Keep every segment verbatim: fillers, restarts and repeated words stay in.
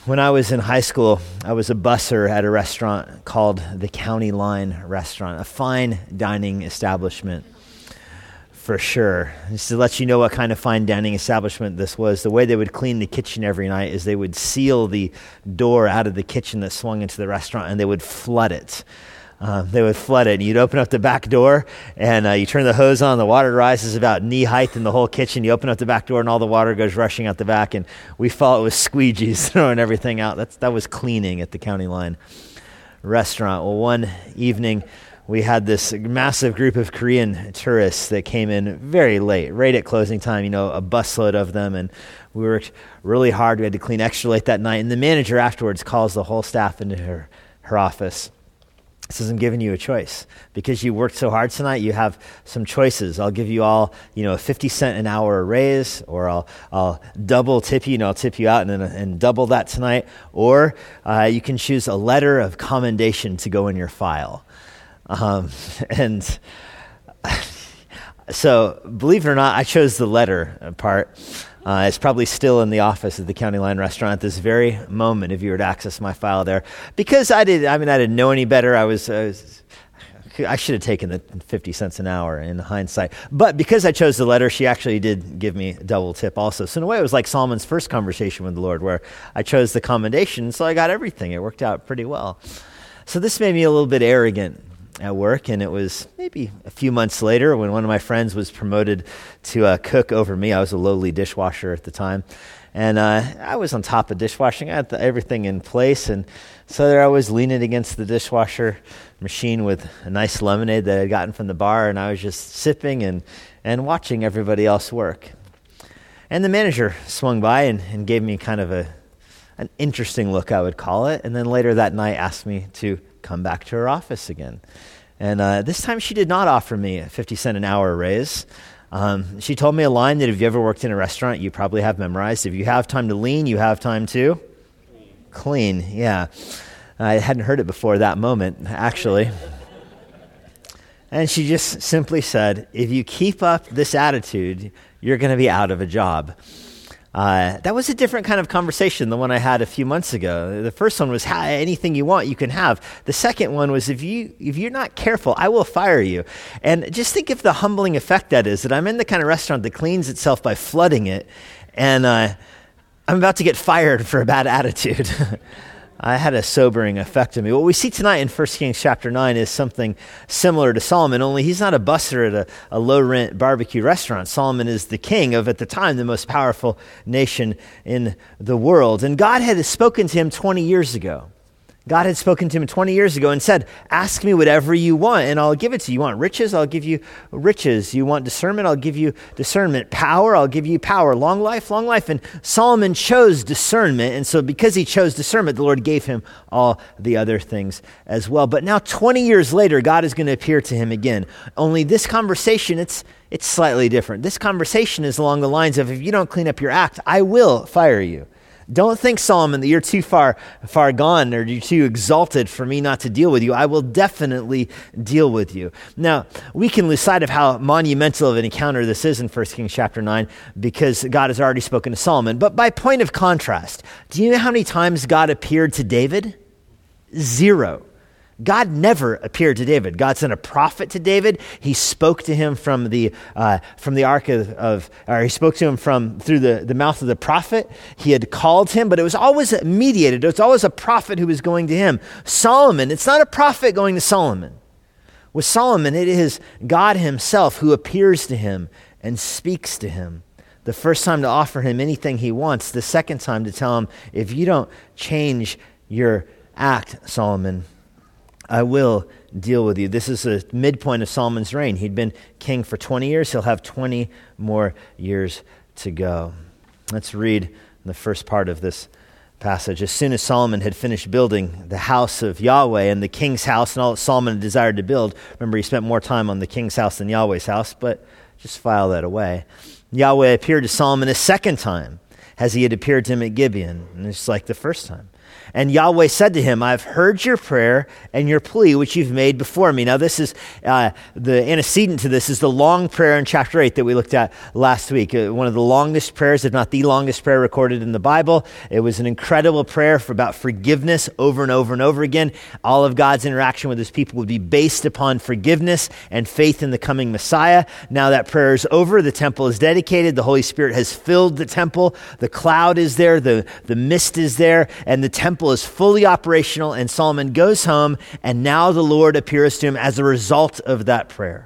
When I was in high school, I was a busser at a restaurant called the County Line Restaurant, a fine dining establishment for sure. Just to let you know what kind of fine dining establishment this was, the way they would clean the kitchen every night is they would seal the door out of the kitchen that swung into the restaurant and they would flood it. Um, they would flood it. You'd open up the back door, and uh, you turn the hose on. The water rises about knee height in the whole kitchen. You open up the back door, and all the water goes rushing out the back. And we thought it was squeegees throwing everything out. That's that was cleaning at the County Line Restaurant. Well, one evening, we had this massive group of Korean tourists that came in very late, right at closing time. You know, a busload of them, and we worked really hard. We had to clean extra late that night. And the manager afterwards calls the whole staff into her her office. Says, I'm giving you a choice. Because you worked so hard tonight, you have some choices. I'll give you all, you know, a fifty cent an hour raise, or I'll I'll double tip you, you know, I'll tip you out and, and double that tonight. Or uh, you can choose a letter of commendation to go in your file. Um, and so, believe it or not, I chose the letter part. Uh, it's probably still in the office at the County Line Restaurant at this very moment if you were to access my file there. Because I did, I mean, I didn't know any better. I was, I, was, I should have taken the fifty cents an hour in hindsight. But because I chose the letter, she actually did give me a double tip also. So in a way, it was like Solomon's first conversation with the Lord, where I chose the commendation, so I got everything. It worked out pretty well. So this made me a little bit arrogant at work, and it was maybe a few months later when one of my friends was promoted to uh, cook over me. I was a lowly dishwasher at the time, and uh, I was on top of dishwashing. I had the, everything in place, and so there I was leaning against the dishwasher machine with a nice lemonade that I had gotten from the bar, and I was just sipping and, and watching everybody else work. And the manager swung by and, and gave me kind of a an interesting look, I would call it, and then later that night asked me to come back to her office again. And uh, this time she did not offer me a fifty cent an hour raise. Um, she told me a line that if you ever worked in a restaurant, you probably have memorized. If you have time to lean, you have time to clean. Clean, yeah. I hadn't heard it before that moment, actually. And she just simply said, if you keep up this attitude, you're going to be out of a job. Uh, that was a different kind of conversation than one I had a few months ago. The first one was, ha, anything you want, you can have. The second one was, if, you, if you're not careful, I will fire you. And just think of the humbling effect that is, that I'm in the kind of restaurant that cleans itself by flooding it, and uh, I'm about to get fired for a bad attitude. I had a sobering effect on me. What we see tonight in First Kings chapter nine is something similar to Solomon, only he's not a busser at a, a low-rent barbecue restaurant. Solomon is the king of, at the time, the most powerful nation in the world. And God had spoken to him twenty years ago. God had spoken to him twenty years ago and said, ask me whatever you want, and I'll give it to you. You want riches? I'll give you riches. You want discernment? I'll give you discernment. Power? I'll give you power. Long life? Long life. And Solomon chose discernment, and so because he chose discernment, the Lord gave him all the other things as well. But now twenty years later, God is going to appear to him again. Only this conversation, it's it's slightly different. This conversation is along the lines of, if you don't clean up your act, I will fire you. Don't think, Solomon, that you're too far far gone or you're too exalted for me not to deal with you. I will definitely deal with you. Now, we can lose sight of how monumental of an encounter this is in First Kings chapter nine because God has already spoken to Solomon. But by point of contrast, do you know how many times God appeared to David? Zero. God never appeared to David. God sent a prophet to David. He spoke to him from the uh, from the ark of, of, or he spoke to him from through the, the mouth of the prophet. He had called him, but it was always mediated. It was always a prophet who was going to him. Solomon, it's not a prophet going to Solomon. With Solomon, it is God himself who appears to him and speaks to him. The first time to offer him anything he wants. The second time to tell him, if you don't change your act, Solomon, I will deal with you. This is the midpoint of Solomon's reign. He'd been king for twenty years. He'll have twenty more years to go. Let's read the first part of this passage. As soon as Solomon had finished building the house of Yahweh and the king's house and all that Solomon desired to build, remember he spent more time on the king's house than Yahweh's house, but just file that away. Yahweh appeared to Solomon a second time as he had appeared to him at Gibeon. And it's like the first time. And Yahweh said to him, I've heard your prayer and your plea, which you've made before me. Now this is, uh, the antecedent to this is the long prayer in chapter eight that we looked at last week. Uh, one of the longest prayers, if not the longest prayer recorded in the Bible. It was an incredible prayer for about forgiveness over and over and over again. All of God's interaction with his people would be based upon forgiveness and faith in the coming Messiah. Now that prayer is over. The temple is dedicated. The Holy Spirit has filled the temple. The cloud is there. The, the mist is there. And the temple is fully operational, and Solomon goes home, and now the Lord appears to him as a result of that prayer.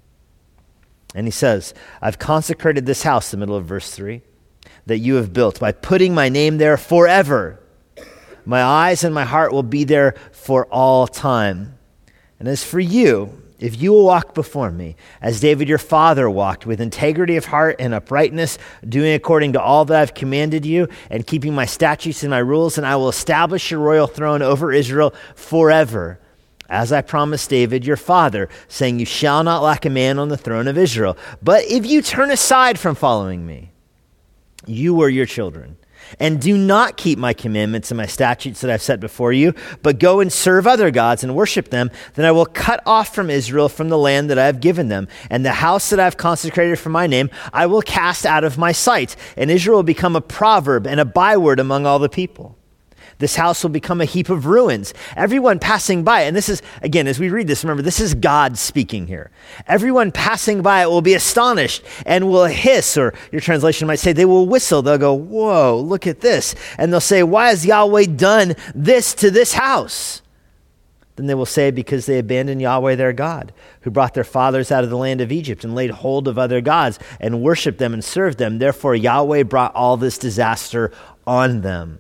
And he says, I've consecrated this house, the middle of verse three, that you have built by putting my name there forever. My eyes and my heart will be there for all time. And as for you, if you will walk before me, as David your father walked, with integrity of heart and uprightness, doing according to all that I've commanded you, and keeping my statutes and my rules, and I will establish your royal throne over Israel forever, as I promised David your father, saying, you shall not lack a man on the throne of Israel. But if you turn aside from following me, you or your children, and do not keep my commandments and my statutes that I've set before you, but go and serve other gods and worship them, then I will cut off from Israel from the land that I have given them, and the house that I have consecrated for my name I will cast out of my sight, and Israel will become a proverb and a byword among all the people. This house will become a heap of ruins. Everyone passing by, and this is, again, as we read this, remember, this is God speaking here. Everyone passing by it will be astonished and will hiss, or your translation might say they will whistle. They'll go, whoa, look at this. And they'll say, why has Yahweh done this to this house? Then they will say, because they abandoned Yahweh their God, who brought their fathers out of the land of Egypt and laid hold of other gods and worshiped them and served them. Therefore, Yahweh brought all this disaster on them.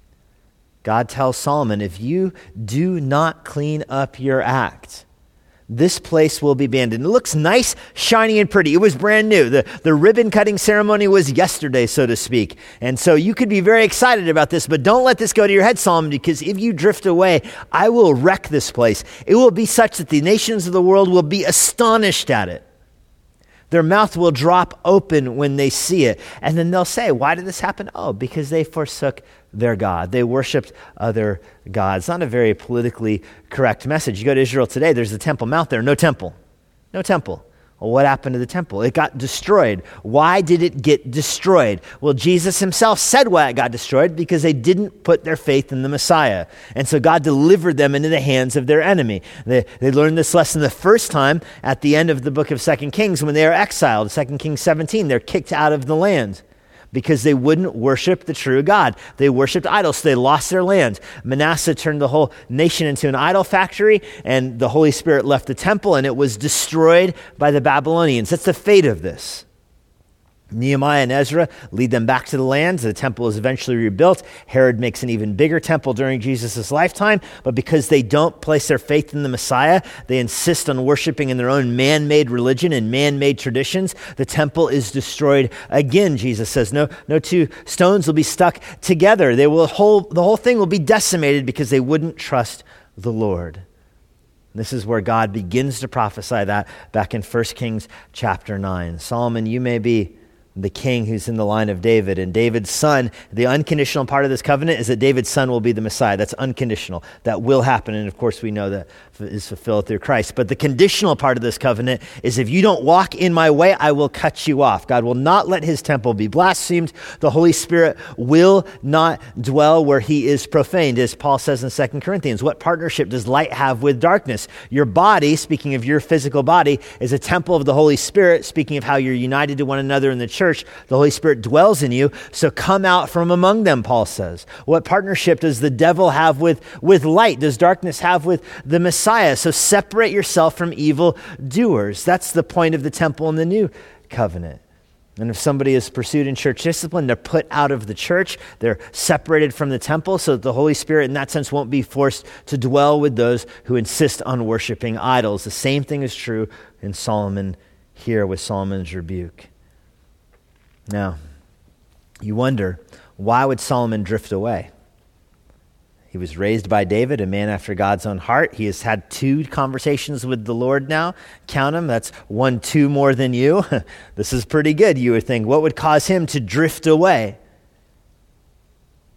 God tells Solomon, if you do not clean up your act, this place will be abandoned. It looks nice, shiny, and pretty. It was brand new. The, the ribbon cutting ceremony was yesterday, so to speak. And so you could be very excited about this, but don't let this go to your head, Solomon, because if you drift away, I will wreck this place. It will be such that the nations of the world will be astonished at it. Their mouth will drop open when they see it. And then they'll say, why did this happen? Oh, because they forsook their God. They worshiped other gods. Not a very politically correct message. You go to Israel today, there's the Temple Mount there. No temple. No temple. Well, what happened to the temple? It got destroyed. Why did it get destroyed? Well, Jesus himself said why it got destroyed, because they didn't put their faith in the Messiah. And so God delivered them into the hands of their enemy. They, they learned this lesson the first time at the end of the book of Second Kings when they are exiled. Second Kings seventeen, they're kicked out of the land because they wouldn't worship the true God. They worshiped idols, so they lost their land. Manasseh turned the whole nation into an idol factory, and the Holy Spirit left the temple, and it was destroyed by the Babylonians. That's the fate of this. Nehemiah and Ezra lead them back to the land. The temple is eventually rebuilt. Herod makes an even bigger temple during Jesus' lifetime, but because they don't place their faith in the Messiah, they insist on worshiping in their own man-made religion and man-made traditions. The temple is destroyed again, Jesus says. No, no two stones will be stuck together. They will whole, the whole thing will be decimated because they wouldn't trust the Lord. This is where God begins to prophesy that back in First Kings chapter nine. Solomon, you may be the king who's in the line of David, and David's son. The unconditional part of this covenant is that David's son will be the Messiah. That's unconditional. That will happen, and of course we know that is fulfilled through Christ. But the conditional part of this covenant is if you don't walk in my way, I will cut you off. God will not let his temple be blasphemed. The Holy Spirit will not dwell where he is profaned. As Paul says in Second Corinthians, what partnership does light have with darkness? Your body, speaking of your physical body, is a temple of the Holy Spirit, speaking of how you're united to one another in the church. Church, the Holy Spirit dwells in you, so come out from among them, Paul says. What partnership does the devil have with, with light? Does darkness have with the Messiah? So separate yourself from evil doers. That's the point of the temple in the new covenant. And if somebody is pursued in church discipline, they're put out of the church. They're separated from the temple so that the Holy Spirit in that sense won't be forced to dwell with those who insist on worshiping idols. The same thing is true in Solomon here with Solomon's rebuke. Now, you wonder, why would Solomon drift away? He was raised by David, a man after God's own heart. He has had two conversations with the Lord now. Count them. That's one, two more than you. This is pretty good, you would think. What would cause him to drift away?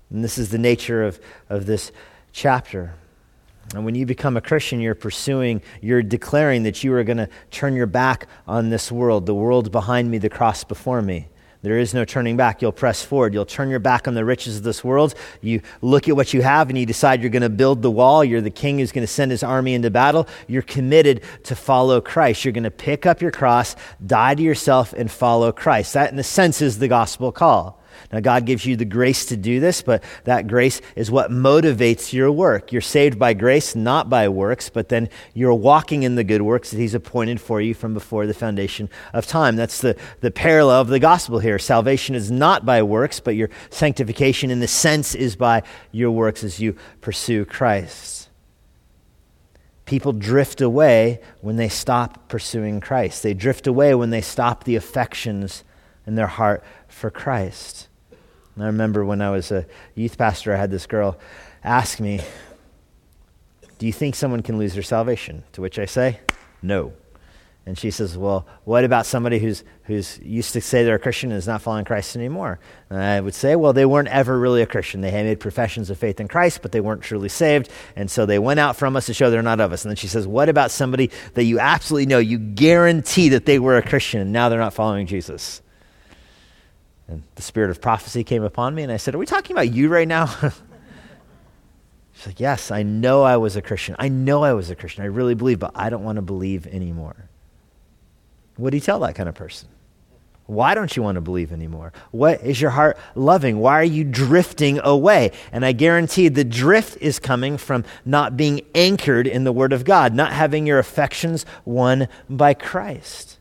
And this is the nature of, of this chapter. And when you become a Christian, you're pursuing, you're declaring that you are going to turn your back on this world, the world behind me, the cross before me. There is no turning back. You'll press forward. You'll turn your back on the riches of this world. You look at what you have and you decide you're going to build the wall. You're the king who's going to send his army into battle. You're committed to follow Christ. You're going to pick up your cross, die to yourself, and follow Christ. That, in a sense, is the gospel call. Now, God gives you the grace to do this, but that grace is what motivates your work. You're saved by grace, not by works, but then you're walking in the good works that he's appointed for you from before the foundation of time. That's the, the parallel of the gospel here. Salvation is not by works, but your sanctification in the sense is by your works as you pursue Christ. People drift away when they stop pursuing Christ. They drift away when they stop the affections in their heart for Christ. And I remember when I was a youth pastor, I had this girl ask me, do you think someone can lose their salvation? To which I say, no. And she says, well, what about somebody who's who's used to say they're a Christian and is not following Christ anymore? And I would say, well, they weren't ever really a Christian. They had made professions of faith in Christ, but they weren't truly saved. And so they went out from us to show they're not of us. And then she says, what about somebody that you absolutely know, you guarantee that they were a Christian and now they're not following Jesus? And the spirit of prophecy came upon me, and I said, are we talking about you right now? She's like, yes, I know I was a Christian. I know I was a Christian. I really believe, but I don't want to believe anymore. What do you tell that kind of person? Why don't you want to believe anymore? What is your heart loving? Why are you drifting away? And I guarantee the drift is coming from not being anchored in the Word of God, not having your affections won by Christ.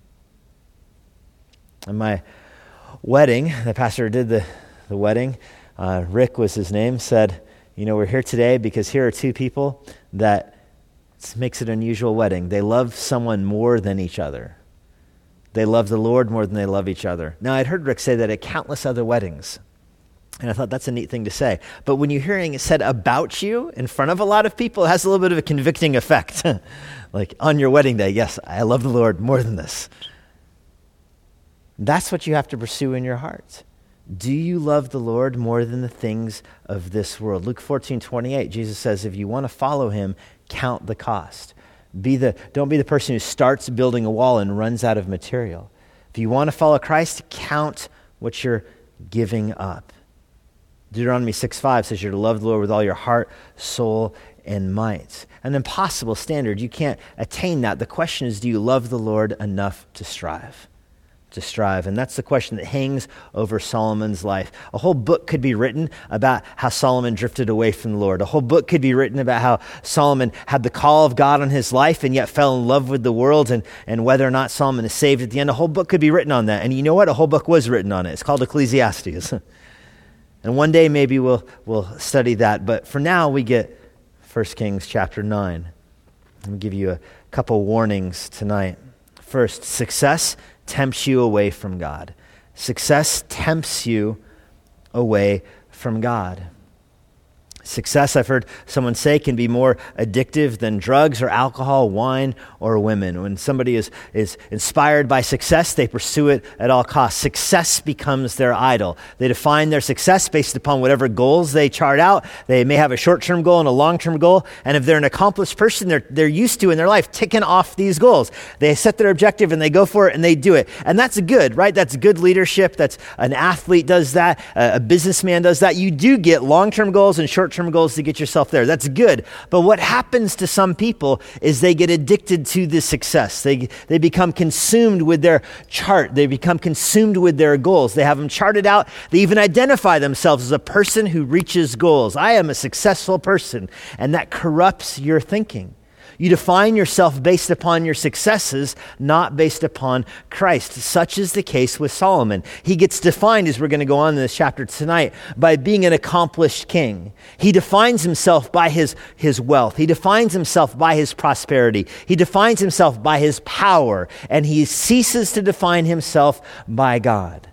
And my wedding, the pastor who did the, the wedding, uh, Rick was his name, said, you know, we're here today because here are two people that makes it an unusual wedding. They love someone more than each other. They love the Lord more than they love each other. Now, I'd heard Rick say that at countless other weddings, and I thought that's a neat thing to say. But when you're hearing it said about you in front of a lot of people, it has a little bit of a convicting effect. Like on your wedding day, yes, I love the Lord more than this. That's what you have to pursue in your heart. Do you love the Lord more than the things of this world? Luke fourteen twenty-eight, Jesus says, if you want to follow him, count the cost. Be the, don't be the person who starts building a wall and runs out of material. If you want to follow Christ, count what you're giving up. Deuteronomy six five says you're to love the Lord with all your heart, soul, and might. An impossible standard. You can't attain that. The question is, do you love the Lord enough to strive? to strive. And that's the question that hangs over Solomon's life. A whole book could be written about how Solomon drifted away from the Lord. A whole book could be written about how Solomon had the call of God on his life and yet fell in love with the world, and, and whether or not Solomon is saved at the end. A whole book could be written on that. And you know what? A whole book was written on it. It's called Ecclesiastes. And one day maybe we'll we'll study that. But for now we get First Kings chapter nine. Let me give you a couple warnings tonight. First, success tempts you away from God. Success tempts you away from God. Success, I've heard someone say, can be more addictive than drugs or alcohol, wine, or women. When somebody is, is inspired by success, they pursue it at all costs. Success becomes their idol. They define their success based upon whatever goals they chart out. They may have a short-term goal and a long-term goal, and if they're an accomplished person, they're, they're used to in their life ticking off these goals. They set their objective and they go for it and they do it. And that's good, right? That's good leadership. That's an athlete does that. A, a businessman does that. You do get long-term goals and short term goals to get yourself there. That's good. But what happens to some people is they get addicted to the success. They they become consumed with their chart. They become consumed with their goals. They have them charted out. They even identify themselves as a person who reaches goals. I am a successful person. And that corrupts your thinking. You define yourself based upon your successes, not based upon Christ. Such is the case with Solomon. He gets defined, as we're going to go on in this chapter tonight, by being an accomplished king. He defines himself by his, his wealth. He defines himself by his prosperity. He defines himself by his power. And he ceases to define himself by God.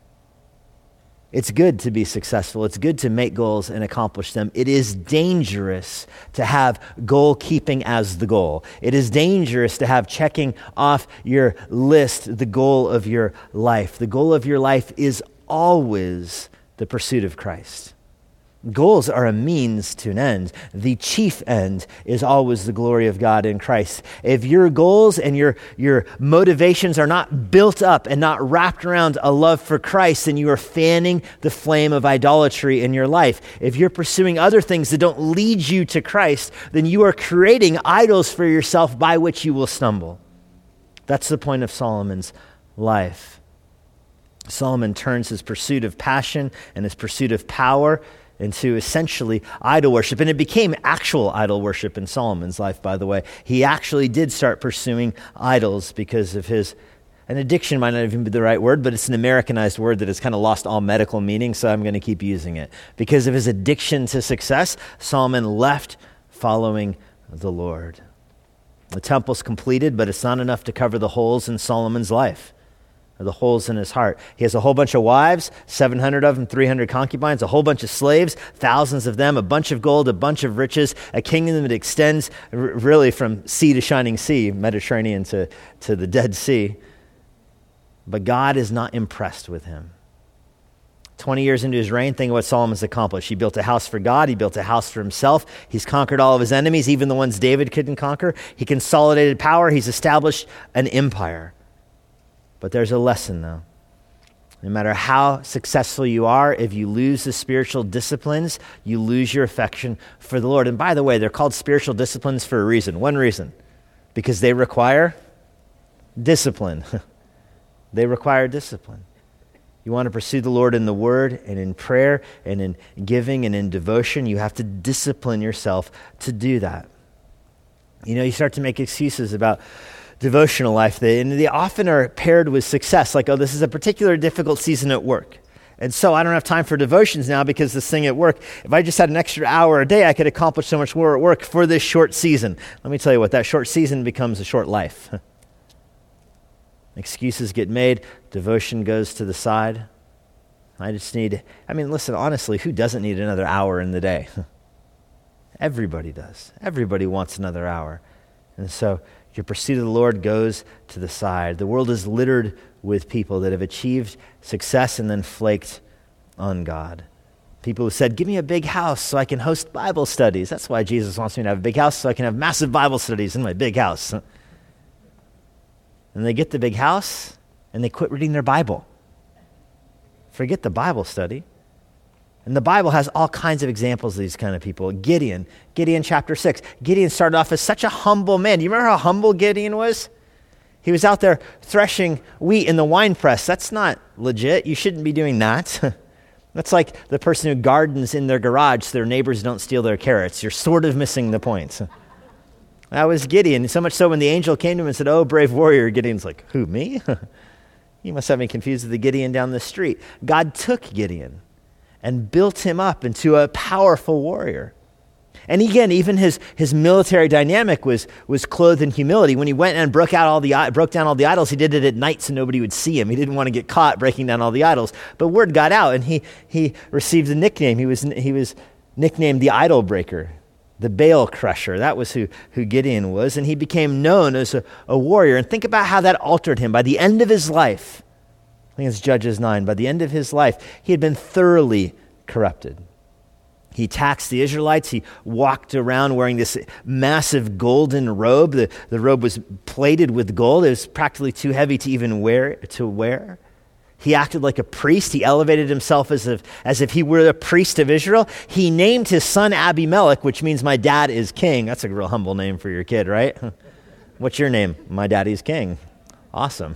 It's good to be successful. It's good to make goals and accomplish them. It is dangerous to have goal keeping as the goal. It is dangerous to have checking off your list the goal of your life. The goal of your life is always the pursuit of Christ. Goals are a means to an end. The chief end is always the glory of God in Christ. If your goals and your, your motivations are not built up and not wrapped around a love for Christ, then you are fanning the flame of idolatry in your life. If you're pursuing other things that don't lead you to Christ, then you are creating idols for yourself by which you will stumble. That's the point of Solomon's life. Solomon turns his pursuit of passion and his pursuit of power into essentially idol worship. And it became actual idol worship in Solomon's life, by the way. He actually did start pursuing idols because of his, an addiction might not even be the right word, but it's an Americanized word that has kind of lost all medical meaning, so I'm going to keep using it. Because of his addiction to success, Solomon left following the Lord. The temple's completed, but it's not enough to cover the holes in Solomon's life. The holes in his heart. He has a whole bunch of wives, seven hundred of them, three hundred concubines, a whole bunch of slaves, thousands of them, a bunch of gold, a bunch of riches, a kingdom that extends r- really from sea to shining sea, Mediterranean to, to the Dead Sea. But God is not impressed with him. twenty years into his reign, think of what Solomon's accomplished. He built a house for God. He built a house for himself. He's conquered all of his enemies, even the ones David couldn't conquer. He consolidated power. He's established an empire. But there's a lesson, though. No matter how successful you are, if you lose the spiritual disciplines, you lose your affection for the Lord. And by the way, they're called spiritual disciplines for a reason. One reason. Because they require discipline. They require discipline. You want to pursue the Lord in the Word and in prayer and in giving and in devotion, you have to discipline yourself to do that. You know, you start to make excuses about devotional life, they, and they often are paired with success, like, oh, this is a particular difficult season at work, and so I don't have time for devotions now because this thing at work, if I just had an extra hour a day, I could accomplish so much more at work for this short season. Let me tell you what, that short season becomes a short life. Excuses get made, devotion goes to the side. I just need, I mean, listen, honestly, who doesn't need another hour in the day? Everybody does. Everybody wants another hour. And so your pursuit of the Lord goes to the side. The world is littered with people that have achieved success and then flaked on God. People who said, give me a big house so I can host Bible studies. That's why Jesus wants me to have a big house, so I can have massive Bible studies in my big house. And they get the big house and they quit reading their Bible. Forget the Bible study. And the Bible has all kinds of examples of these kind of people. Gideon, Gideon chapter six. Gideon started off as such a humble man. Do you remember how humble Gideon was? He was out there threshing wheat in the wine press. That's not legit. You shouldn't be doing that. That's like the person who gardens in their garage so their neighbors don't steal their carrots. You're sort of missing the point. That was Gideon. So much so when the angel came to him and said, oh, brave warrior, Gideon's like, who, me? You must have me confused with the Gideon down the street. God took Gideon and built him up into a powerful warrior. And again, even his, his military dynamic was, was clothed in humility. When he went and broke out all the broke down all the idols, he did it at night so nobody would see him. He didn't want to get caught breaking down all the idols. But word got out, and he he received a nickname. He was he was nicknamed the Idol Breaker, the Baal Crusher. That was who, who Gideon was. And he became known as a, a warrior. And think about how that altered him. By the end of his life, I think it's Judges nine, by the end of his life, he had been thoroughly corrupted. He taxed the Israelites. He walked around wearing this massive golden robe. The, the robe was plated with gold. It was practically too heavy to even wear. To wear. He acted like a priest. He elevated himself as if, as if he were a priest of Israel. He named his son Abimelech, which means my dad is king. That's a real humble name for your kid, right? What's your name? My daddy's king. Awesome.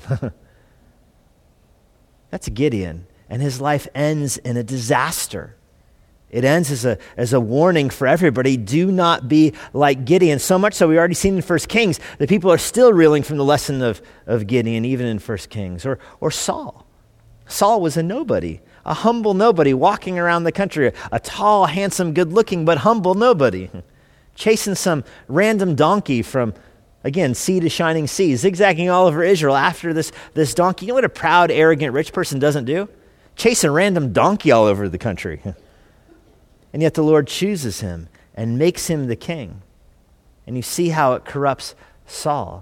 That's Gideon. And his life ends in a disaster. It ends as a as a warning for everybody. Do not be like Gideon. So much so, we already seen in First Kings, that people are still reeling from the lesson of, of Gideon, even in First Kings. Or, or Saul. Saul was a nobody, a humble nobody, walking around the country, a tall, handsome, good-looking, but humble nobody, chasing some random donkey from, again, sea to shining sea, zigzagging all over Israel after this, this donkey. You know what a proud, arrogant, rich person doesn't do? Chase a random donkey all over the country. And yet the Lord chooses him and makes him the king. And you see how it corrupts Saul.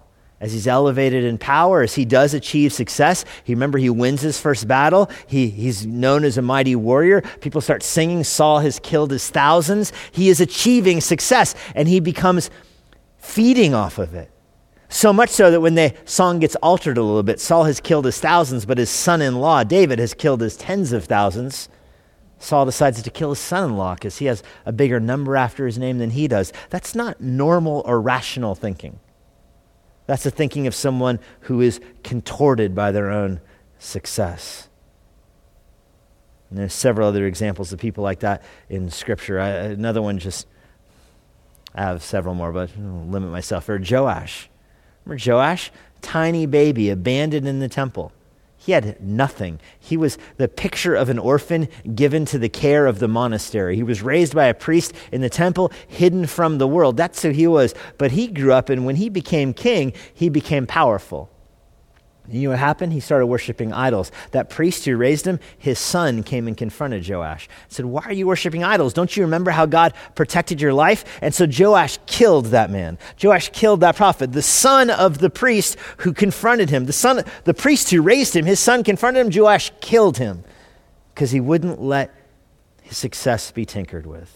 as he's elevated in power, as he does achieve success. He remember he wins his first battle. He, he's known as a mighty warrior. People start singing, Saul has killed his thousands. He is achieving success, and he becomes feeding off of it. So much so that when the song gets altered a little bit, Saul has killed his thousands, but his son-in-law, David, has killed his tens of thousands. Saul decides to kill his son-in-law because he has a bigger number after his name than he does. That's not normal or rational thinking. That's the thinking of someone who is contorted by their own success. And there's several other examples of people like that in Scripture. I, another one just, I have several more, but I'll limit myself. Or Joash. Remember Joash? Tiny baby, abandoned in the temple. He had nothing. He was the picture of an orphan given to the care of the monastery. He was raised by a priest in the temple, hidden from the world. That's who he was. But he grew up, and when he became king, he became powerful. You know what happened? He started worshiping idols. That priest who raised him, his son came and confronted Joash. Said, why are you worshiping idols? Don't you remember how God protected your life? And so Joash killed that man. Joash killed that prophet. The son of the priest who confronted him, the son, the priest who raised him, his son confronted him. Joash killed him because he wouldn't let his success be tinkered with.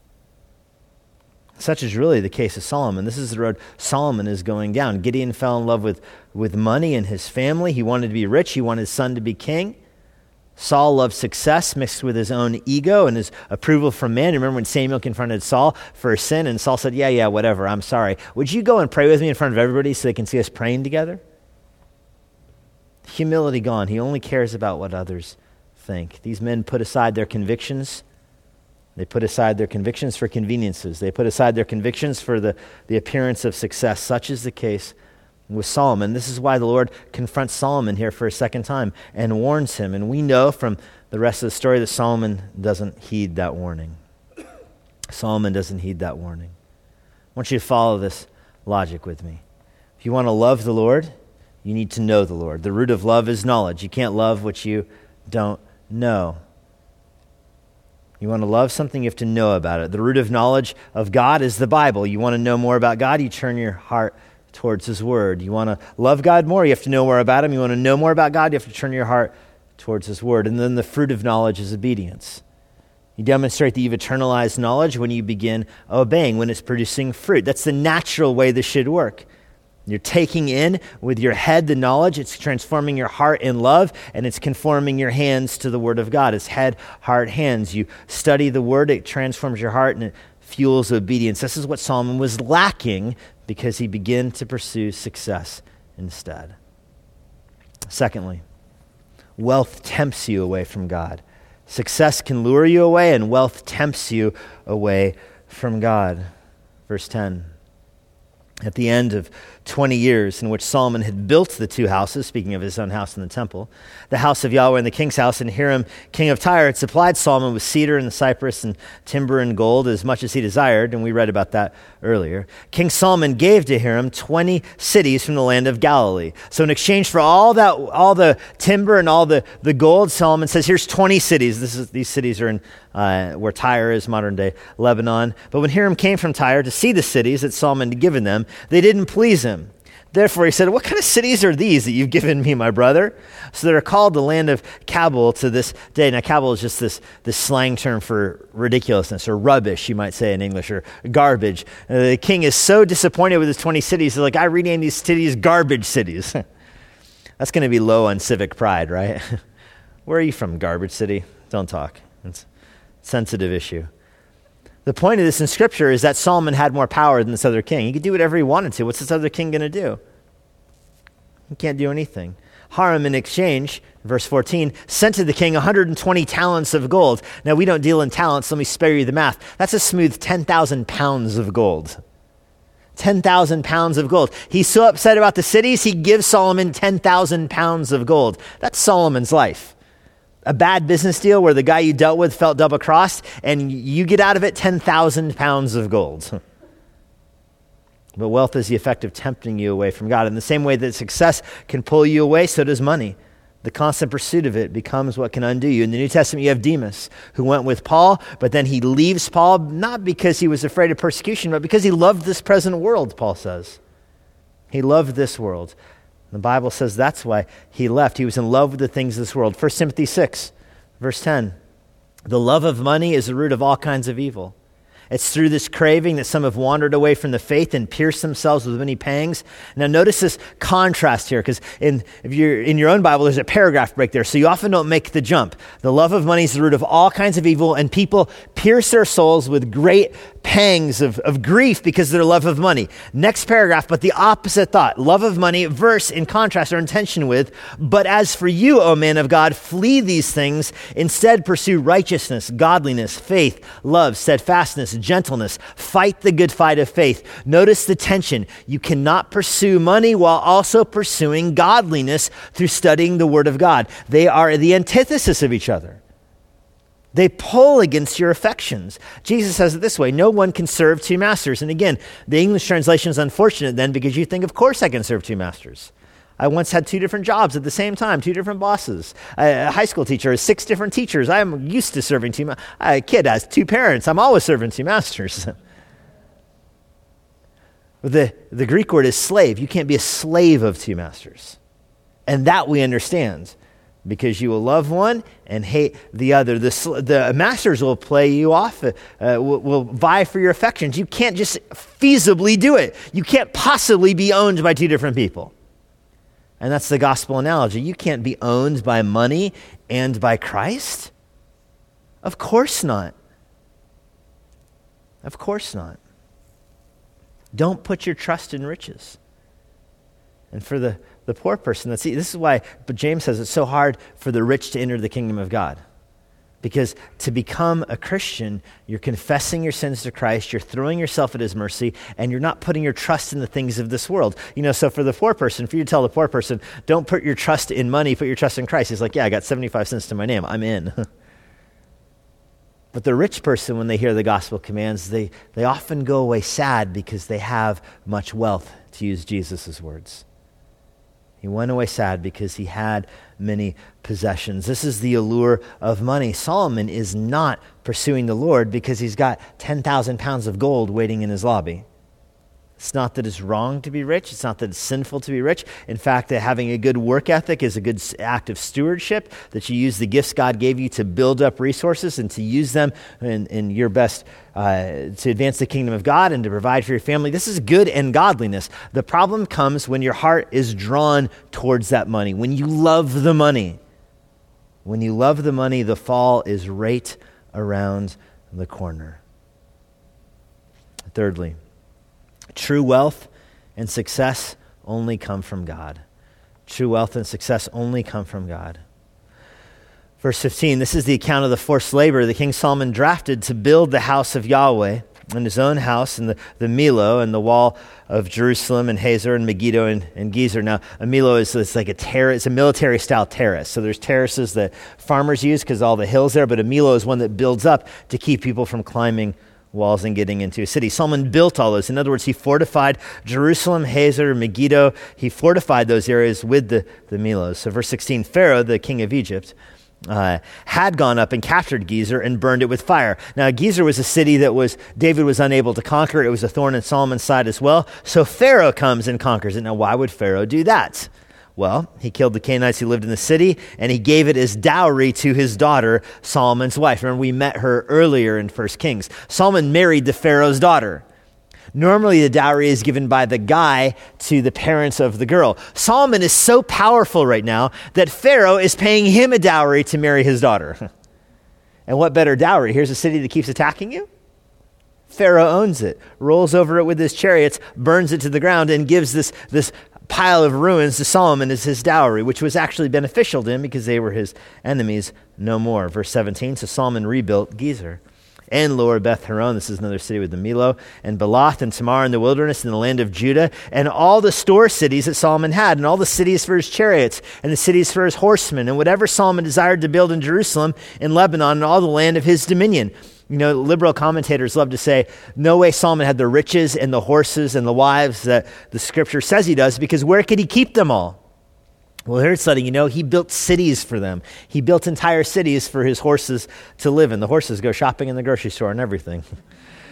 Such is really the case of Solomon. This is the road Solomon is going down. Gideon fell in love with, with money and his family. He wanted to be rich. He wanted his son to be king. Saul loved success mixed with his own ego and his approval from man. Remember when Samuel confronted Saul for his sin, and Saul said, yeah, yeah, whatever, I'm sorry. Would you go and pray with me in front of everybody so they can see us praying together? Humility gone. He only cares about what others think. These men put aside their convictions. They put aside their convictions for conveniences. They put aside their convictions for the, the appearance of success. Such is the case with Solomon. This is why the Lord confronts Solomon here for a second time and warns him. And we know from the rest of the story that Solomon doesn't heed that warning. Solomon doesn't heed that warning. I want you to follow this logic with me. If you want to love the Lord, you need to know the Lord. The root of love is knowledge. You can't love what you don't know. You want to love something, you have to know about it. The root of knowledge of God is the Bible. You want to know more about God, you turn your heart towards His Word. You want to love God more, you have to know more about Him. You want to know more about God, you have to turn your heart towards His Word. And then the fruit of knowledge is obedience. You demonstrate that you've eternalized knowledge when you begin obeying, when it's producing fruit. That's the natural way this should work. You're taking in with your head the knowledge, it's transforming your heart in love, and it's conforming your hands to the Word of God. It's head, heart, hands. You study the Word, it transforms your heart, and it fuels obedience. This is what Solomon was lacking because he began to pursue success instead. Secondly, wealth tempts you away from God. Success can lure you away, and wealth tempts you away from God. Verse ten. At the end of twenty years in which Solomon had built the two houses, speaking of his own house and the temple, the house of Yahweh and the king's house, and Hiram, king of Tyre, had supplied Solomon with cedar and cypress and timber and gold as much as he desired, and we read about that earlier. King Solomon gave to Hiram twenty cities from the land of Galilee. So in exchange for all that, all the timber and all the, the gold, Solomon says, here's twenty cities. This is, these cities are in uh, where Tyre is, modern-day Lebanon. But when Hiram came from Tyre to see the cities that Solomon had given them, they didn't please him. Therefore he said, what kind of cities are these that you've given me, my brother? So they're called the land of Cabul to this day. Now, Cabul is just this, this slang term for ridiculousness or rubbish, you might say in English, or garbage. Uh, the king is so disappointed with his twenty cities. He's like, I renamed these cities garbage cities. That's going to be low on civic pride, right? Where are you from, garbage city? Don't talk. It's a sensitive issue. The point of this in Scripture is that Solomon had more power than this other king. He could do whatever he wanted to. What's this other king going to do? He can't do anything. Hiram, in exchange, verse fourteen, sent to the king one hundred twenty talents of gold. Now, we don't deal in talents. Let me spare you the math. That's a smooth ten thousand pounds of gold. ten thousand pounds of gold. He's so upset about the cities, he gives Solomon ten thousand pounds of gold. That's Solomon's life. A bad business deal where the guy you dealt with felt double-crossed, and you get out of it ten thousand pounds of gold. But wealth is the effect of tempting you away from God. In the same way that success can pull you away, so does money. The constant pursuit of it becomes what can undo you. In the New Testament, you have Demas, who went with Paul, but then he leaves Paul, not because he was afraid of persecution, but because he loved this present world, Paul says. He loved this world. The Bible says that's why he left. He was in love with the things of this world. First Timothy six, verse ten. The love of money is the root of all kinds of evil. It's through this craving that some have wandered away from the faith and pierced themselves with many pangs. Now notice this contrast here, because in if you're in your own Bible, there's a paragraph break there, so you often don't make the jump. The love of money is the root of all kinds of evil, and people pierce their souls with great pangs of, of grief because of their love of money. Next paragraph, but the opposite thought. Love of money, verse in contrast or in tension with, but as for you, O man of God, flee these things. Instead, pursue righteousness, godliness, faith, love, steadfastness, gentleness. Fight the good fight of faith. Notice the tension. You cannot pursue money while also pursuing godliness through studying the Word of God. They are the antithesis of each other. They pull against your affections. Jesus says it this way, no one can serve two masters. And again, the English translation is unfortunate then because you think, of course I can serve two masters. I once had two different jobs at the same time, two different bosses. A high school teacher has six different teachers. I'm used to serving two masters. A kid has two parents. I'm always serving two masters. the, the Greek word is slave. You can't be a slave of two masters. And that we understand. Because you will love one and hate the other. The, the masters will play you off, uh, will, will vie for your affections. You can't just feasibly do it. You can't possibly be owned by two different people. And that's the gospel analogy. You can't be owned by money and by Christ. Of course not. Of course not. Don't put your trust in riches. And for the The poor person, that's, this is why but James says it's so hard for the rich to enter the kingdom of God. Because to become a Christian, you're confessing your sins to Christ, you're throwing yourself at his mercy, and you're not putting your trust in the things of this world. You know, so for the poor person, for you to tell the poor person, don't put your trust in money, put your trust in Christ. He's like, yeah, I got seventy-five cents to my name, I'm in. But the rich person, when they hear the gospel commands, they, they often go away sad because they have much wealth, to use Jesus' words. He went away sad because he had many possessions. This is the allure of money. Solomon is not pursuing the Lord because he's got ten thousand pounds of gold waiting in his lobby. It's not that it's wrong to be rich. It's not that it's sinful to be rich. In fact, that having a good work ethic is a good act of stewardship, that you use the gifts God gave you to build up resources and to use them in, in your best uh, to advance the kingdom of God and to provide for your family. This is good and godliness. The problem comes when your heart is drawn towards that money, when you love the money. When you love the money, the fall is right around the corner. Thirdly, true wealth and success only come from God. True wealth and success only come from God. Verse fifteen, this is the account of the forced labor that King Solomon drafted to build the house of Yahweh and his own house and the, the Millo and the wall of Jerusalem and Hazor and Megiddo and, and Gezer. Now, a Millo is it's like a terrace, it's a military-style terrace. So there's terraces that farmers use because all the hills there, but a Millo is one that builds up to keep people from climbing walls and getting into a city. Solomon built all those. In other words, he fortified Jerusalem, Hazor, Megiddo. He fortified those areas with the, the Milos. So verse sixteen, Pharaoh, the king of Egypt, uh, had gone up and captured Gezer and burned it with fire. Now, Gezer was a city that was David was unable to conquer. It was a thorn in Solomon's side as well. So Pharaoh comes and conquers it. Now, why would Pharaoh do that? Well, he killed the Canaanites who lived in the city, and he gave it as dowry to his daughter, Solomon's wife. Remember, we met her earlier in First Kings. Solomon married the Pharaoh's daughter. Normally, the dowry is given by the guy to the parents of the girl. Solomon is so powerful right now that Pharaoh is paying him a dowry to marry his daughter. And what better dowry? Here's a city that keeps attacking you. Pharaoh owns it, rolls over it with his chariots, burns it to the ground, and gives this, this pile of ruins to Solomon as his dowry, which was actually beneficial to him because they were his enemies no more. Verse seventeen, so Solomon rebuilt Gezer and Lower Beth Horon. This is another city with the Millo, and Belath and Tamar in the wilderness in the land of Judah, and all the store cities that Solomon had, and all the cities for his chariots, and the cities for his horsemen, and whatever Solomon desired to build in Jerusalem, in Lebanon, and all the land of his dominion. You know, liberal commentators love to say, no way Solomon had the riches and the horses and the wives that the scripture says he does, because where could he keep them all? Well, here it's letting you know he built cities for them. He built entire cities for his horses to live in. The horses go shopping in the grocery store and everything.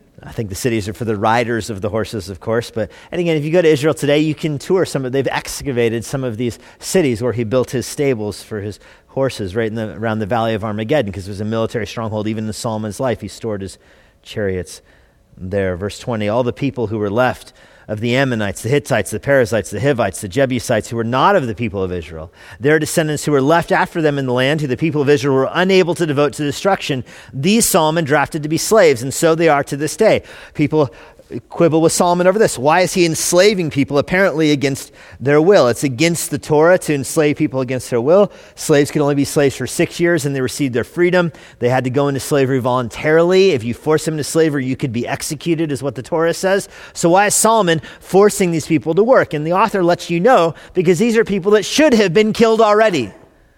I think the cities are for the riders of the horses, of course. But, and again, if you go to Israel today, you can tour some of, they've excavated some of these cities where he built his stables for his horses right in the, around the Valley of Armageddon, because it was a military stronghold. Even in Solomon's life, he stored his chariots there. Verse twenty, all the people who were left of the Ammonites, the Hittites, the Perizzites, the Hivites, the Jebusites, who were not of the people of Israel, their descendants who were left after them in the land, who the people of Israel were unable to devote to destruction, these Solomon drafted to be slaves, and so they are to this day. People quibble with Solomon over this. Why is he enslaving people apparently against their will? It's against the Torah to enslave people against their will. Slaves could only be slaves for six years and they received their freedom. They had to go into slavery voluntarily. If you force them into slavery, you could be executed, is what the Torah says. So why is Solomon forcing these people to work? And the author lets you know, because these are people that should have been killed already.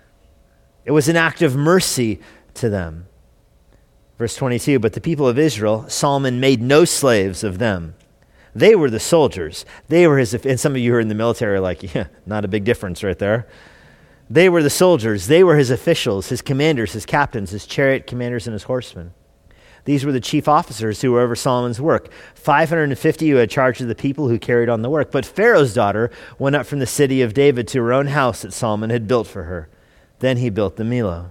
It was an act of mercy to them. Verse twenty-two, but the people of Israel, Solomon made no slaves of them. They were the soldiers. They were his, and some of you who are in the military are like, yeah, not a big difference right there. They were the soldiers. They were his officials, his commanders, his captains, his chariot commanders, and his horsemen. These were the chief officers who were over Solomon's work, five hundred fifty who had charge of the people who carried on the work. But Pharaoh's daughter went up from the city of David to her own house that Solomon had built for her. Then he built the Millo.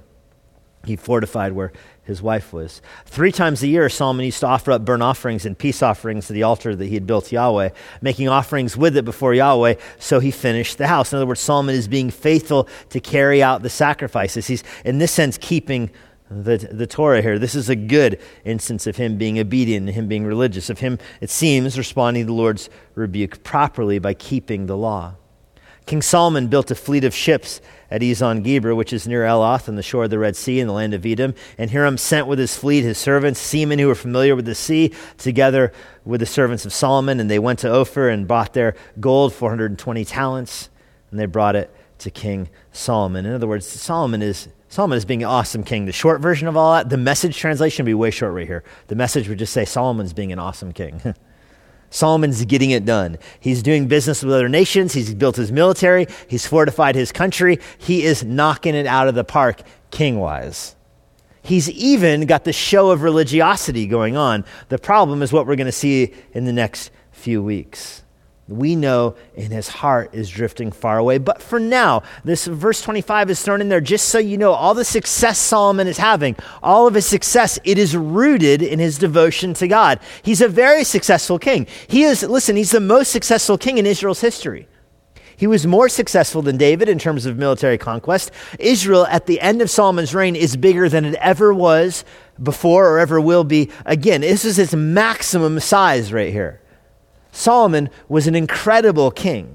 He fortified where his wife was. Three times a year, Solomon used to offer up burnt offerings and peace offerings to the altar that he had built to Yahweh, making offerings with it before Yahweh, so he finished the house. In other words, Solomon is being faithful to carry out the sacrifices. He's, in this sense, keeping the, the Torah here. This is a good instance of him being obedient and him being religious, of him, it seems, responding to the Lord's rebuke properly by keeping the law. King Solomon built a fleet of ships at Ezon-Geber, which is near Eloth on the shore of the Red Sea in the land of Edom. And Hiram sent with his fleet his servants, seamen who were familiar with the sea, together with the servants of Solomon. And they went to Ophir and bought their gold, four hundred twenty talents, and they brought it to King Solomon. In other words, Solomon is Solomon is being an awesome king. The short version of all that, the Message translation would be way short right here. The Message would just say Solomon's being an awesome king. Solomon's getting it done. He's doing business with other nations. He's built his military. He's fortified his country. He is knocking it out of the park king-wise. He's even got the show of religiosity going on. The problem is what we're going to see in the next few weeks. We know in his heart is drifting far away. But for now, this verse twenty-five is thrown in there just so you know all the success Solomon is having, all of his success, it is rooted in his devotion to God. He's a very successful king. He is, listen, he's the most successful king in Israel's history. He was more successful than David in terms of military conquest. Israel at the end of Solomon's reign is bigger than it ever was before or ever will be again. This is its maximum size right here. Solomon was an incredible king.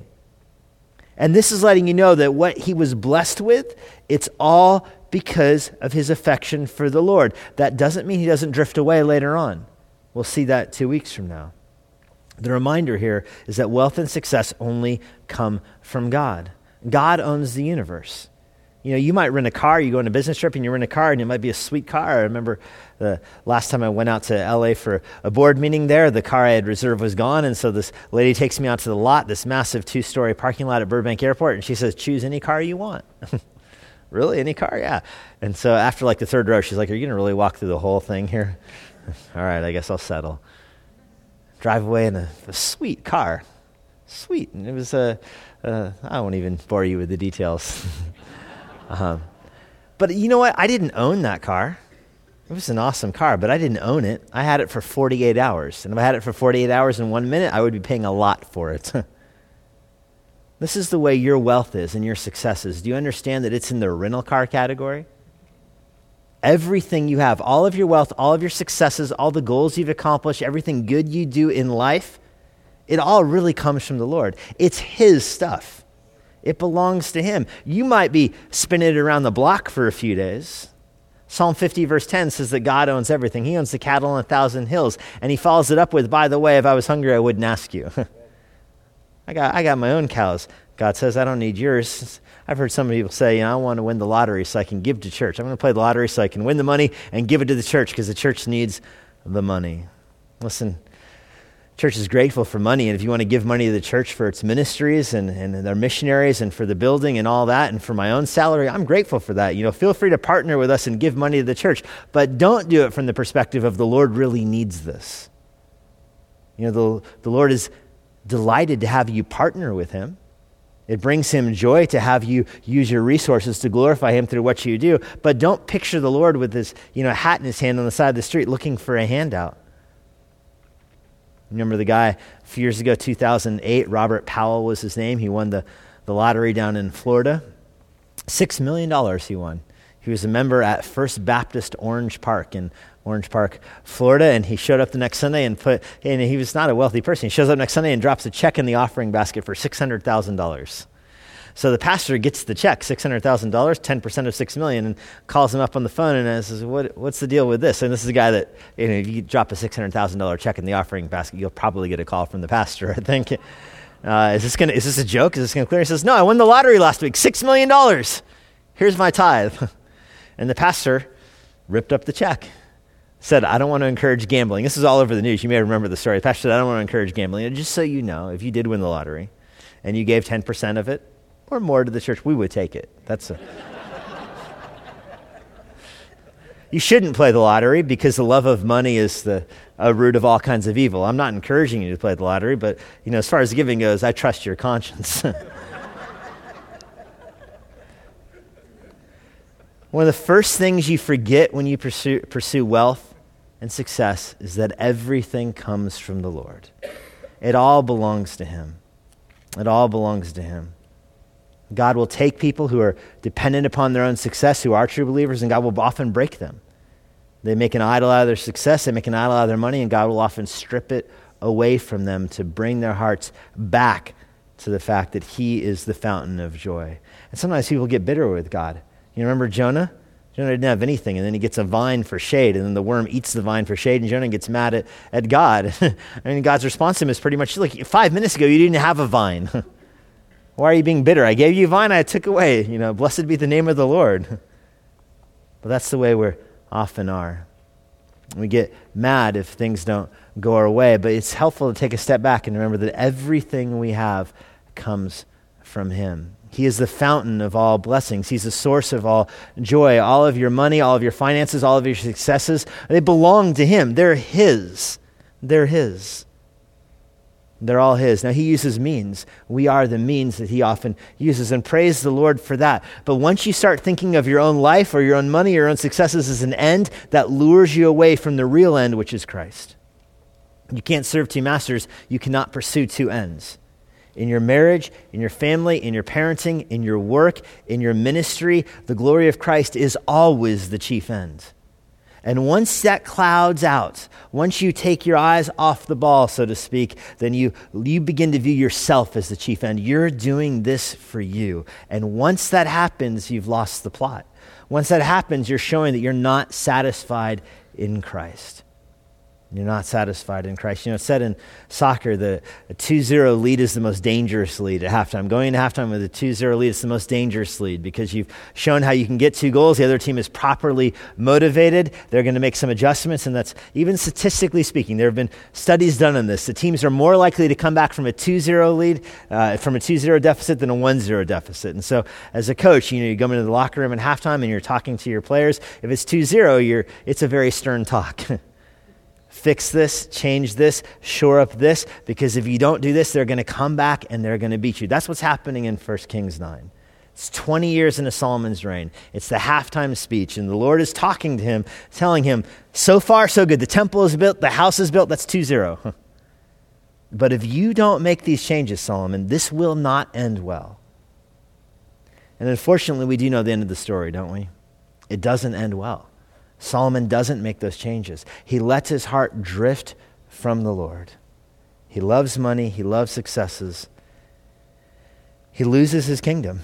And this is letting you know that what he was blessed with, it's all because of his affection for the Lord. That doesn't mean he doesn't drift away later on. We'll see that two weeks from now. The reminder here is that wealth and success only come from God. God owns the universe. You know, you might rent a car, you go on a business trip and you rent a car and it might be a sweet car. I remember the last time I went out to L A for a board meeting there, the car I had reserved was gone. And so this lady takes me out to the lot, this massive two-story parking lot at Burbank Airport. And she says, choose any car you want. Really? Any car? Yeah. And so after like the third row, she's like, are you going to really walk through the whole thing here? All right, I guess I'll settle. Drive away in a, a sweet car. Sweet. And it was a, uh, I won't even bore you with the details. Uh-huh. But you know what? I didn't own that car. It was an awesome car, but I didn't own it. I had it for forty-eight hours. And if I had it for forty-eight hours in one minute, I would be paying a lot for it. This is the way your wealth is and your success is. Do you understand that it's in the rental car category? Everything you have, all of your wealth, all of your successes, all the goals you've accomplished, everything good you do in life, it all really comes from the Lord. It's his stuff. It belongs to him. You might be spinning it around the block for a few days. Psalm fifty verse ten says that God owns everything. He owns the cattle on a thousand hills. And he follows it up with, by the way, if I was hungry, I wouldn't ask you. I got I got my own cows. God says, I don't need yours. I've heard some people say, you know, I want to win the lottery so I can give to church. I'm going to play the lottery so I can win the money and give it to the church because the church needs the money. Listen, church is grateful for money, and if you want to give money to the church for its ministries and, and their missionaries and for the building and all that and for my own salary, I'm grateful for that. You know, feel free to partner with us and give money to the church, but don't do it from the perspective of the Lord really needs this. You know, the, the Lord is delighted to have you partner with him. It brings him joy to have you use your resources to glorify him through what you do. But don't picture the Lord with his, you know, hat in his hand on the side of the street looking for a handout. Remember the guy a few years ago, two thousand eight, Robert Powell was his name. He won the, the lottery down in Florida. Six million dollars he won. He was a member at First Baptist Orange Park in Orange Park, Florida, and he showed up the next Sunday and put, and he was not a wealthy person. He shows up next Sunday and drops a check in the offering basket for six hundred thousand dollars. So the pastor gets the check, six hundred thousand dollars, ten percent of six million dollars, and calls him up on the phone and says, what, what's the deal with this? And this is a guy that, you know, if you drop a six hundred thousand dollars check in the offering basket, you'll probably get a call from the pastor, I think. Uh, is this gonna, is this a joke? Is this going to clear? He says, no, I won the lottery last week, six million dollars. Here's my tithe. And the pastor ripped up the check. Said, I don't want to encourage gambling. This is all over the news. You may remember the story. The pastor said, I don't want to encourage gambling. And just so you know, if you did win the lottery and you gave ten percent of it or more to the church, we would take it. That's a... You shouldn't play the lottery because the love of money is the a root of all kinds of evil. I'm not encouraging you to play the lottery, but you know, as far as giving goes, I trust your conscience. One of the first things you forget when you pursue, pursue wealth and success is that everything comes from the Lord. It all belongs to him. It all belongs to him. God will take people who are dependent upon their own success, who are true believers, and God will often break them. They make an idol out of their success, they make an idol out of their money, and God will often strip it away from them to bring their hearts back to the fact that he is the fountain of joy. And sometimes people get bitter with God. You remember Jonah? Jonah didn't have anything, and then he gets a vine for shade, and then the worm eats the vine for shade, and Jonah gets mad at, at God. I mean, God's response to him is pretty much, like, five minutes ago, you didn't have a vine. Why are you being bitter? I gave you a vine, I took away. You know, blessed be the name of the Lord. But that's the way we often are. We get mad if things don't go our way, but it's helpful to take a step back and remember that everything we have comes from him. He is the fountain of all blessings. He's the source of all joy. All of your money, all of your finances, all of your successes, they belong to him. They're his. They're his. They're all his. Now, he uses means. We are the means that he often uses, and praise the Lord for that. But once you start thinking of your own life or your own money, your own successes as an end, that lures you away from the real end, which is Christ. You can't serve two masters. You cannot pursue two ends. In your marriage, in your family, in your parenting, in your work, in your ministry, the glory of Christ is always the chief end. And once that clouds out, once you take your eyes off the ball, so to speak, then you, you begin to view yourself as the chief end. You're doing this for you. And once that happens, you've lost the plot. Once that happens, you're showing that you're not satisfied in Christ. You're not satisfied in Christ. You know, it's said in soccer that a two zero lead is the most dangerous lead at halftime. Going into halftime with a two zero lead is the most dangerous lead because you've shown how you can get two goals. The other team is properly motivated. They're going to make some adjustments, and that's, even statistically speaking, there have been studies done on this. The teams are more likely to come back from a two zero lead, uh, from a two zero deficit than a one zero deficit. And so as a coach, you know, you go into the locker room at halftime and you're talking to your players. If it's two zero, you're, it's a very stern talk. Fix this, change this, shore up this, because if you don't do this, they're going to come back and they're going to beat you. That's what's happening in First Kings nine. It's twenty years into Solomon's reign. It's the halftime speech, and the Lord is talking to him, telling him, so far, so good. The temple is built, the house is built, that's two zero. But if you don't make these changes, Solomon, this will not end well. And unfortunately, we do know the end of the story, don't we? It doesn't end well. Solomon doesn't make those changes. He lets his heart drift from the Lord. He loves money. He loves successes. He loses his kingdom.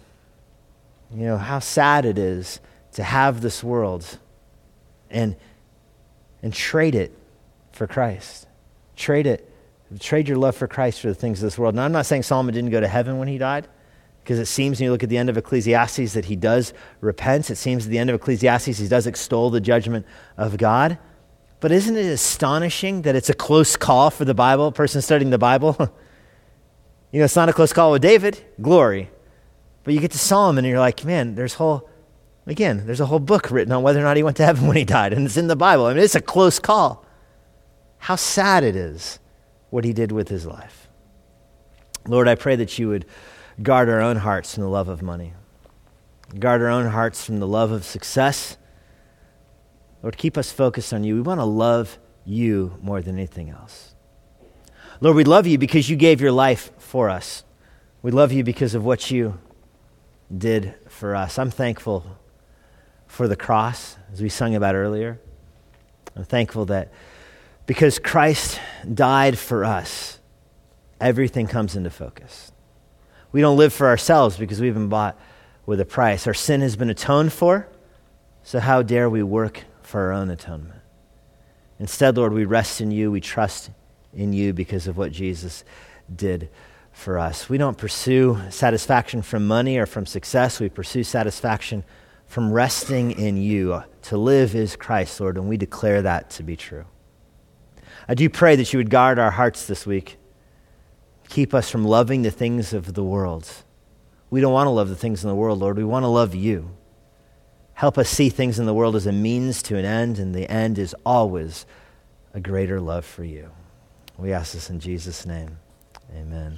You know, how sad it is to have this world and, and trade it for Christ. Trade it. Trade your love for Christ for the things of this world. Now, I'm not saying Solomon didn't go to heaven when he died, because it seems when you look at the end of Ecclesiastes that he does repent. It seems at the end of Ecclesiastes he does extol the judgment of God. But isn't it astonishing that it's a close call for the Bible, a person studying the Bible? You know, it's not a close call with David, glory. But you get to Solomon and you're like, man, there's whole, again, there's a whole book written on whether or not he went to heaven when he died. And it's in the Bible. I mean, it's a close call. How sad it is what he did with his life. Lord, I pray that you would guard our own hearts from the love of money. Guard our own hearts from the love of success. Lord, keep us focused on you. We want to love you more than anything else. Lord, we love you because you gave your life for us. We love you because of what you did for us. I'm thankful for the cross, as we sung about earlier. I'm thankful that because Christ died for us, everything comes into focus. We don't live for ourselves because we've been bought with a price. Our sin has been atoned for, so how dare we work for our own atonement? Instead, Lord, we rest in you, we trust in you because of what Jesus did for us. We don't pursue satisfaction from money or from success. We pursue satisfaction from resting in you. To live is Christ, Lord, and we declare that to be true. I do pray that you would guard our hearts this week. Keep us from loving the things of the world. We don't want to love the things in the world, Lord. We want to love you. Help us see things in the world as a means to an end, and the end is always a greater love for you. We ask this in Jesus' name. Amen.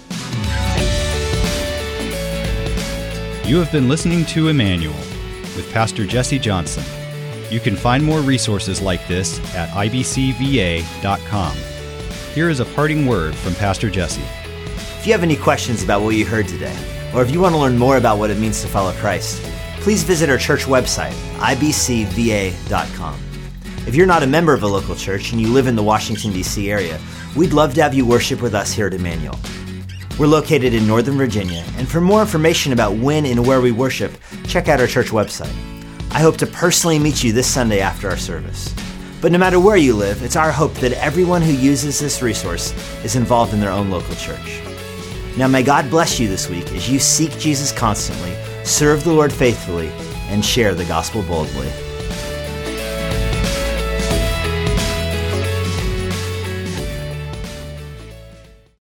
You have been listening to Emmanuel with Pastor Jesse Johnson. You can find more resources like this at I B C V A dot com. Here is a parting word from Pastor Jesse. If you have any questions about what you heard today, or if you want to learn more about what it means to follow Christ, please visit our church website, I B C V A dot com. If you're not a member of a local church and you live in the Washington, D C area, we'd love to have you worship with us here at Emmanuel. We're located in Northern Virginia, and for more information about when and where we worship, check out our church website. I hope to personally meet you this Sunday after our service. But no matter where you live, it's our hope that everyone who uses this resource is involved in their own local church. Now may God bless you this week as you seek Jesus constantly, serve the Lord faithfully, and share the gospel boldly.